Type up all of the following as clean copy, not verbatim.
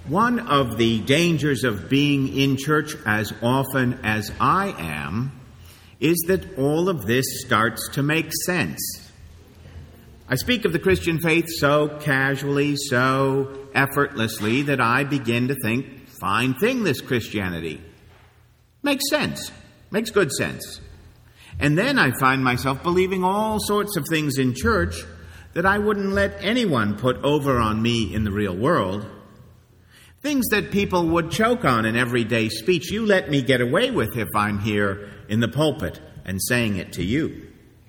One of the dangers of being in church as often as I am is that all of this starts to make sense. I speak of the Christian faith so casually, so effortlessly, that I begin to think, fine thing, this Christianity. Makes sense. Makes good sense. And then I find myself believing all sorts of things in church that I wouldn't let anyone put over on me in the real world. Things that people would choke on in everyday speech, you let me get away with if I'm here in the pulpit and saying it to you.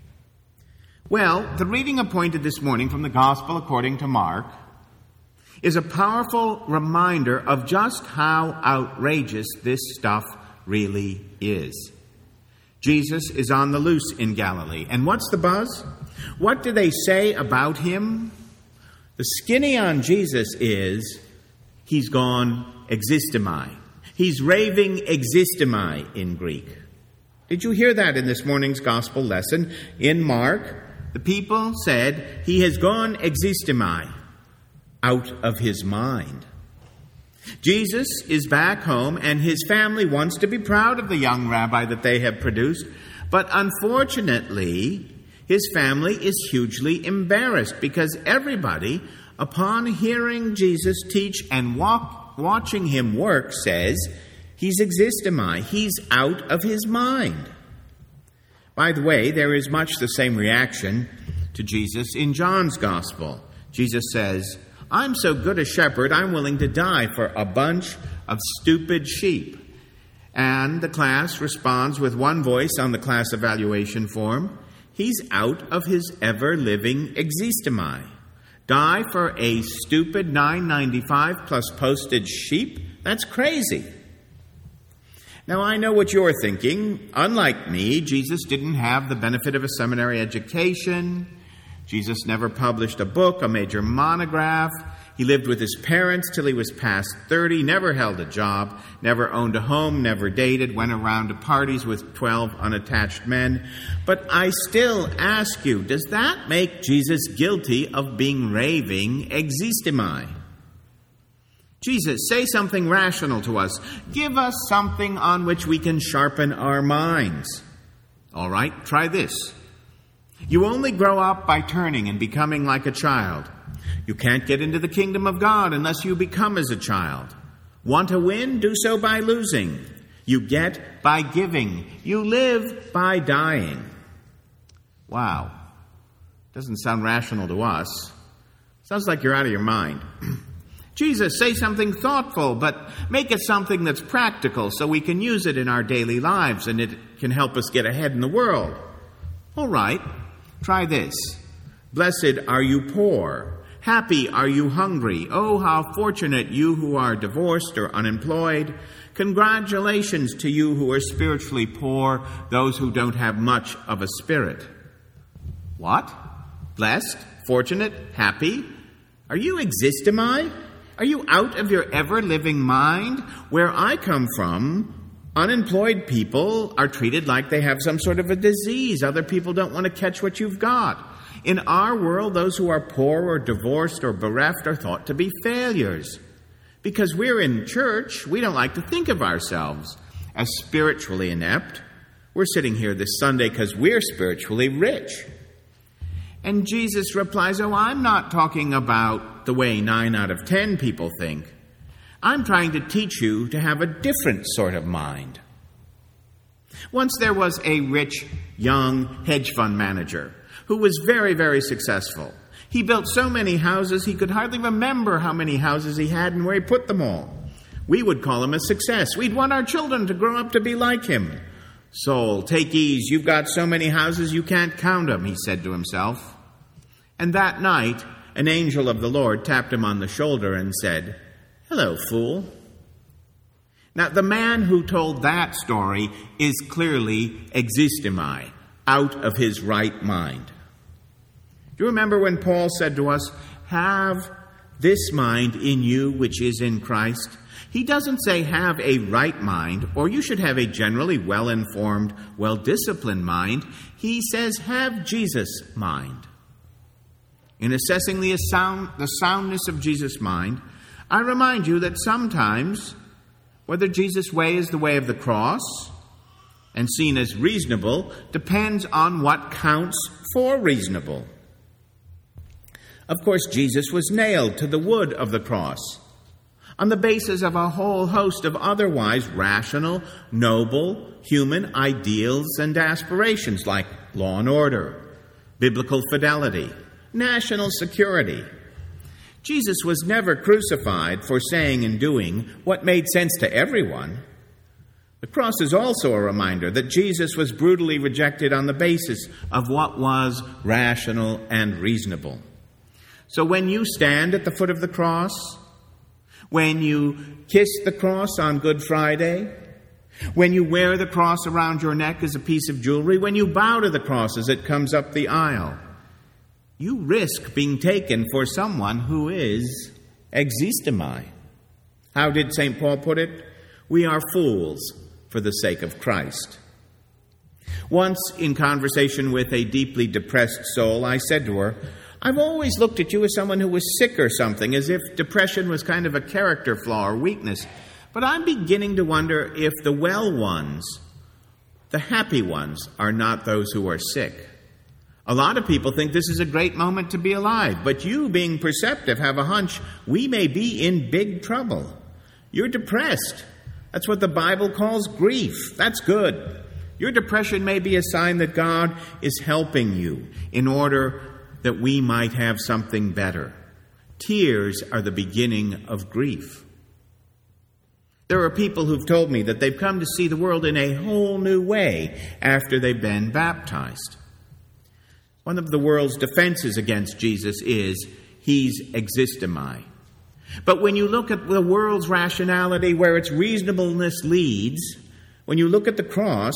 Well, the reading appointed this morning from the Gospel according to Mark is a powerful reminder of just how outrageous this stuff really is. Jesus is on the loose in Galilee. And what's the buzz? What do they say about him? The skinny on Jesus is, he's gone existimai. He's raving existimai in Greek. Did you hear that in this morning's gospel lesson? In Mark, the people said, he has gone existimai, out of his mind. Jesus is back home, and his family wants to be proud of the young rabbi that they have produced. But unfortunately, his family is hugely embarrassed because everybody, upon hearing Jesus teach and watching him work, says he's existimai, he's out of his mind. By the way, there is much the same reaction to Jesus in John's Gospel. Jesus says, I'm so good a shepherd, I'm willing to die for a bunch of stupid sheep. And the class responds with one voice on the class evaluation form, he's out of his ever-living existimai. Die for a stupid $9.95 plus postage sheep? That's crazy. Now, I know what you're thinking. Unlike me, Jesus didn't have the benefit of a seminary education. Jesus never published a book, a major monograph. He lived with his parents till he was past 30, never held a job, never owned a home, never dated, went around to parties with 12 unattached men. But I still ask you, does that make Jesus guilty of being raving existimai? Jesus, say something rational to us. Give us something on which we can sharpen our minds. All right, try this. You only grow up by turning and becoming like a child. You can't get into the kingdom of God unless you become as a child. Want to win? Do so by losing. You get by giving. You live by dying. Wow. Doesn't sound rational to us. Sounds like you're out of your mind. Jesus, say something thoughtful, but make it something that's practical so we can use it in our daily lives and it can help us get ahead in the world. All right, try this. Blessed are you poor. Happy are you hungry. Oh, how fortunate you who are divorced or unemployed. Congratulations to you who are spiritually poor, those who don't have much of a spirit. What? Blessed? Fortunate? Happy? Are you existimai? Are you out of your ever-living mind? Where I come from, unemployed people are treated like they have some sort of a disease. Other people don't want to catch what you've got. In our world, those who are poor or divorced or bereft are thought to be failures. Because we're in church, we don't like to think of ourselves as spiritually inept. We're sitting here this Sunday because we're spiritually rich. And Jesus replies, oh, I'm not talking about the way 9 out of 10 people think. I'm trying to teach you to have a different sort of mind. Once there was a rich, young hedge fund manager who was very, very successful. He built so many houses he could hardly remember how many houses he had and where he put them all. We would call him a success. We'd want our children to grow up to be like him. Soul, take ease. You've got so many houses you can't count them, he said to himself. And that night, an angel of the Lord tapped him on the shoulder and said, hello, fool. Now, the man who told that story is clearly existimai, out of his right mind. Do you remember when Paul said to us, have this mind in you which is in Christ? He doesn't say have a right mind, or you should have a generally well-informed, well-disciplined mind. He says have Jesus' mind. In assessing the soundness of Jesus' mind, I remind you that sometimes, whether Jesus' way is the way of the cross and seen as reasonable depends on what counts for reasonable. Of course, Jesus was nailed to the wood of the cross on the basis of a whole host of otherwise rational, noble, human ideals and aspirations like law and order, biblical fidelity, national security. Jesus was never crucified for saying and doing what made sense to everyone. The cross is also a reminder that Jesus was brutally rejected on the basis of what was rational and reasonable. So when you stand at the foot of the cross, when you kiss the cross on Good Friday, when you wear the cross around your neck as a piece of jewelry, when you bow to the cross as it comes up the aisle, you risk being taken for someone who is existimi. How did St. Paul put it? We are fools for the sake of Christ. Once, in conversation with a deeply depressed soul, I said to her, I've always looked at you as someone who was sick or something, as if depression was kind of a character flaw or weakness. But I'm beginning to wonder if the well ones, the happy ones, are not those who are sick. A lot of people think this is a great moment to be alive, but you, being perceptive, have a hunch we may be in big trouble. You're depressed. That's what the Bible calls grief. That's good. Your depression may be a sign that God is helping you in order that we might have something better. Tears are the beginning of grief. There are people who've told me that they've come to see the world in a whole new way after they've been baptized. One of the world's defenses against Jesus is he's existimi. But when you look at the world's rationality where its reasonableness leads, when you look at the cross,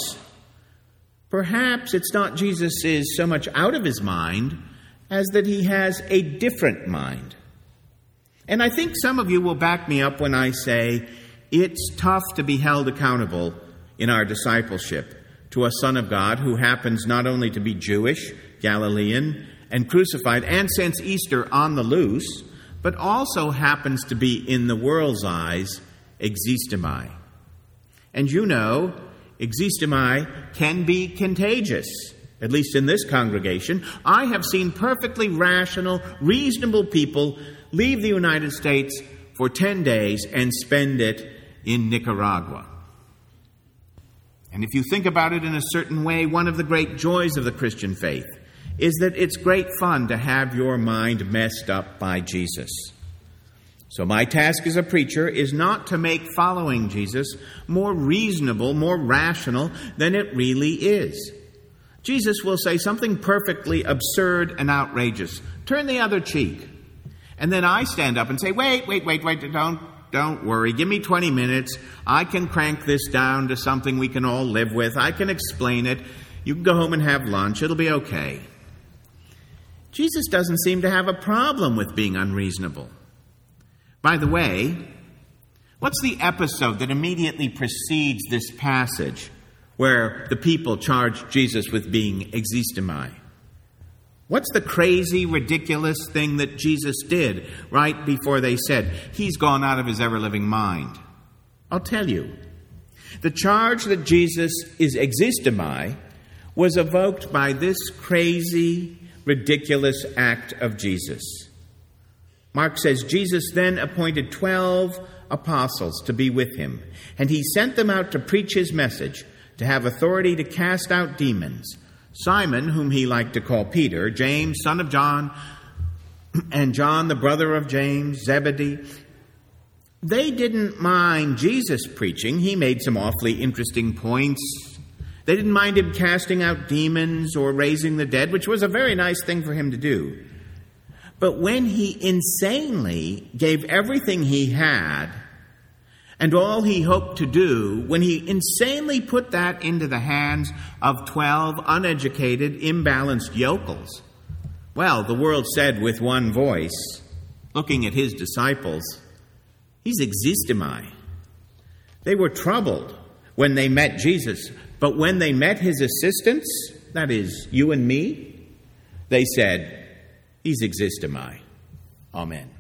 perhaps it's not Jesus is so much out of his mind as that he has a different mind. And I think some of you will back me up when I say it's tough to be held accountable in our discipleship to a Son of God who happens not only to be Jewish, Galilean, and crucified, and since Easter on the loose, but also happens to be, in the world's eyes, existimi. And you know, existimi can be contagious. At least in this congregation, I have seen perfectly rational, reasonable people leave the United States for 10 days and spend it in Nicaragua. And if you think about it in a certain way, one of the great joys of the Christian faith is that it's great fun to have your mind messed up by Jesus. So my task as a preacher is not to make following Jesus more reasonable, more rational than it really is. Jesus will say something perfectly absurd and outrageous. Turn the other cheek. And then I stand up and say, wait, don't worry. Give me 20 minutes. I can crank this down to something we can all live with. I can explain it. You can go home and have lunch. It'll be okay. Jesus doesn't seem to have a problem with being unreasonable. By the way, what's the episode that immediately precedes this passage where the people charge Jesus with being existimi? What's the crazy, ridiculous thing that Jesus did right before they said, he's gone out of his ever-living mind? I'll tell you. The charge that Jesus is existimi was evoked by this crazy, ridiculous act of Jesus. Mark says, Jesus then appointed 12 apostles to be with him, and he sent them out to preach his message, to have authority to cast out demons. Simon, whom he liked to call Peter, James, son of John, and John, the brother of James, Zebedee. They didn't mind Jesus preaching. He made some awfully interesting points. They didn't mind him casting out demons or raising the dead, which was a very nice thing for him to do. But when he insanely gave everything he had and all he hoped to do, when he insanely put that into the hands of 12 uneducated, imbalanced yokels, well, the world said with one voice, looking at his disciples, he's existimi. They were troubled when they met Jesus, but when they met his assistants, that is, you and me, they said, he's existimi. Amen.